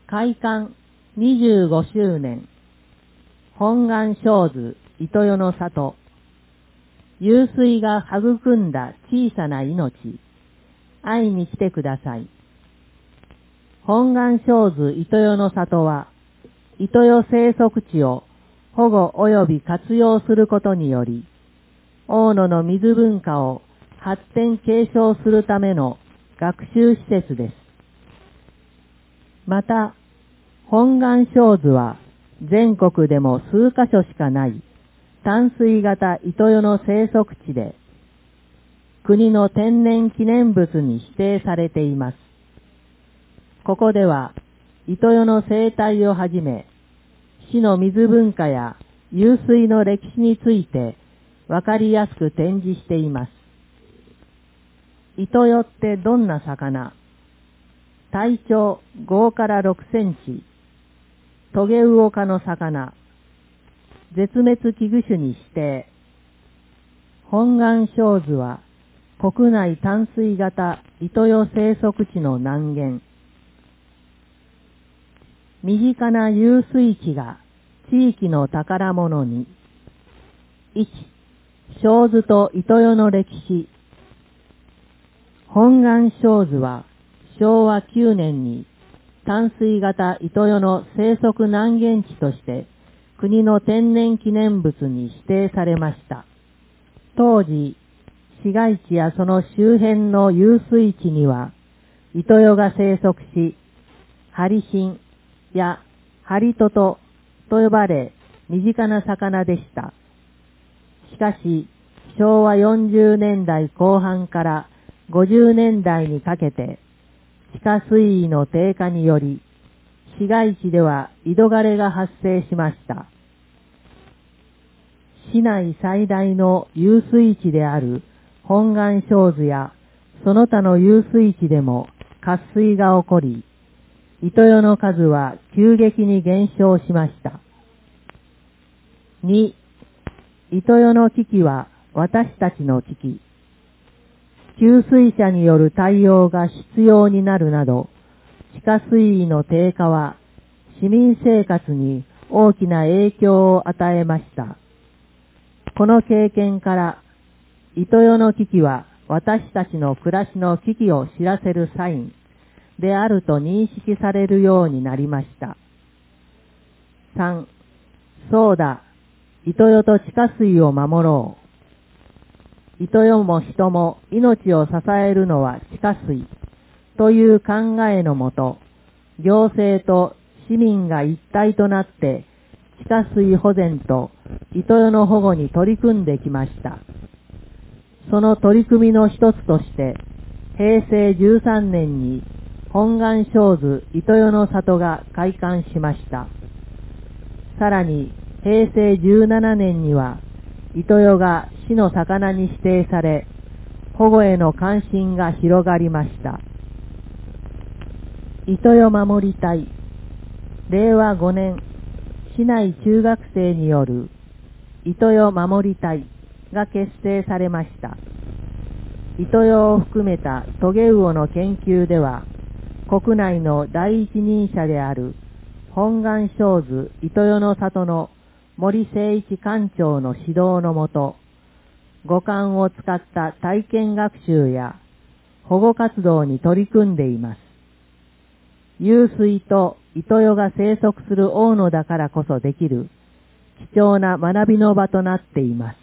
開館25周年、本願生図糸代の里、湧水が育んだ小さな命、会いに来てください。本願生図糸代の里は、糸代生息地を保護及び活用することにより、大野の水文化を発展継承するための学習施設です。また、本願生図は全国でも数カ所しかない淡水型糸代の生息地で、国の天然記念物に指定されています。ここでは、糸代の生態をはじめ、市の水文化や湧水の歴史についてわかりやすく展示しています。糸代ってどんな魚？体長5から6センチ、トゲウオ科の魚、絶滅危惧種に指定。本願生図は国内淡水型糸代生息地の南限。身近な湧水地が地域の宝物に。1、生図と糸代の歴史。本願生図は昭和9年に淡水型糸代の生息南限地として国の天然記念物に指定されました。当時、市街地やその周辺の湧水地には糸代が生息し、ハリシンやハリトトと呼ばれ身近な魚でした。しかし、昭和40年代後半から50年代にかけて、地下水位の低下により、市街地では井戸枯れが発生しました。市内最大の湧水地である本願生図や、その他の湧水地でも渇水が起こり、糸代の数は急激に減少しました。2、糸代の危機は私たちの危機。給水車による対応が必要になるなど、地下水位の低下は市民生活に大きな影響を与えました。この経験から、糸代の危機は私たちの暮らしの危機を知らせるサインであると認識されるようになりました。3、そうだ、糸代と地下水を守ろう。糸代も人も命を支えるのは地下水という考えのもと、行政と市民が一体となって地下水保全と糸代の保護に取り組んできました。その取り組みの一つとして、平成13年に本願生図糸代の里が開館しました。さらに平成17年には糸代が市の魚に指定され、保護への関心が広がりました。糸代守り隊、令和5年、市内中学生による糸代守り隊が結成されました。糸代を含めたトゲウオの研究では、国内の第一人者である本願生図糸代の里の森誠一館長の指導のもと、五感を使った体験学習や保護活動に取り組んでいます。湧水と糸代が生息する大野だからこそできる貴重な学びの場となっています。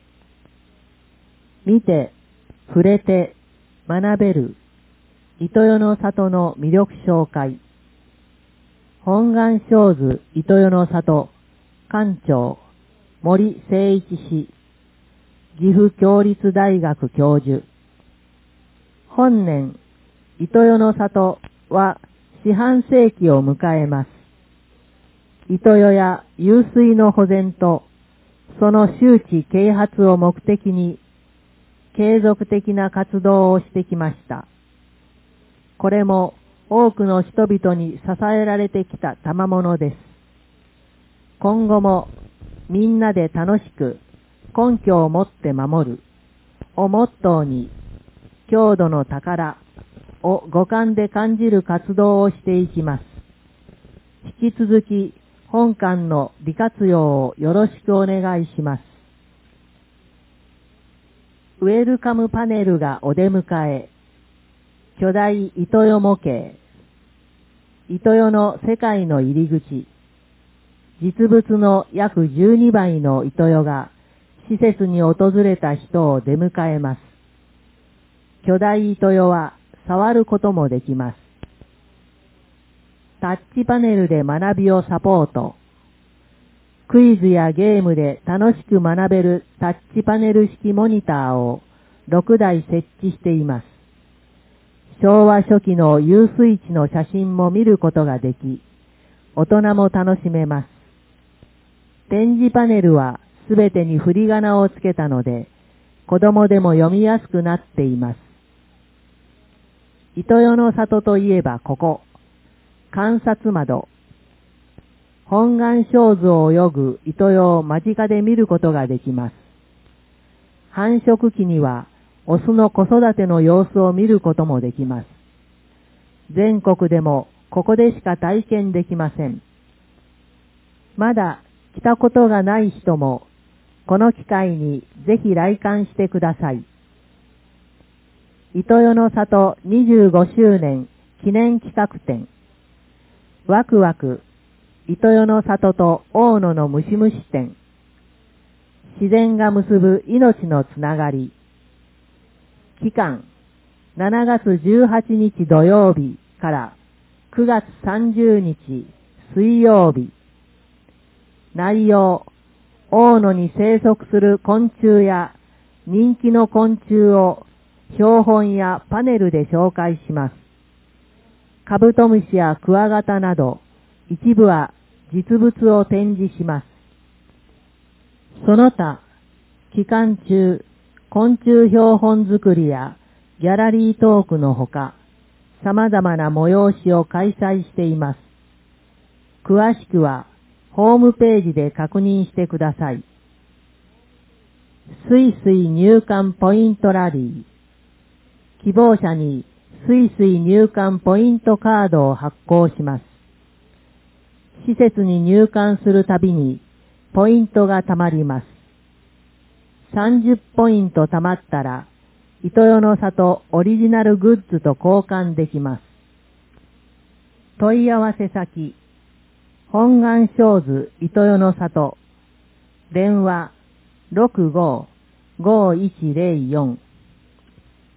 見て、触れて、学べる糸代の里の魅力紹介。本願生図糸代の里館長森誠一氏、岐阜協立大学教授。本年、糸代の里は四半世紀を迎えます。糸代や湧水の保全とその周知啓発を目的に継続的な活動をしてきました。これも多くの人々に支えられてきた賜物です。今後もみんなで楽しく根拠を持って守るをモットーに、郷土の宝を五感で感じる活動をしていきます。 引き続き本館の利活用をよろしくお願いします。ウェルカムパネルがお出迎え。巨大糸代模型。糸代の世界の入り口。実物の約12倍の糸代が施設に訪れた人を出迎えます。巨大糸代は触ることもできます。タッチパネルで学びをサポート。クイズやゲームで楽しく学べるタッチパネル式モニターを6台設置しています。昭和初期の遊水地の写真も見ることができ、大人も楽しめます。展示パネルはすべてに振り仮名をつけたので、子供でも読みやすくなっています。糸代の里といえばここ、観察窓。本願小図を泳ぐ糸代を間近で見ることができます。繁殖期にはオスの子育ての様子を見ることもできます。全国でもここでしか体験できません。まだ来たことがない人もこの機会にぜひ来館してください。糸代の里25周年記念企画展。ワクワク、糸代の里と大野のムシムシ展。自然が結ぶ命のつながり。期間、7月18日土曜日から9月30日水曜日。内容、大野に生息する昆虫や人気の昆虫を標本やパネルで紹介します。カブトムシやクワガタなど一部は実物を展示します。その他、期間中、昆虫標本作りやギャラリートークのほか、様々な催しを開催しています。詳しくは、ホームページで確認してください。スイスイ入館ポイントラリー。希望者にスイスイ入館ポイントカードを発行します。施設に入館するたびにポイントが貯まります。30ポイント貯まったら、糸代の里オリジナルグッズと交換できます。問い合わせ先、本願小図糸代の里、電話65-5104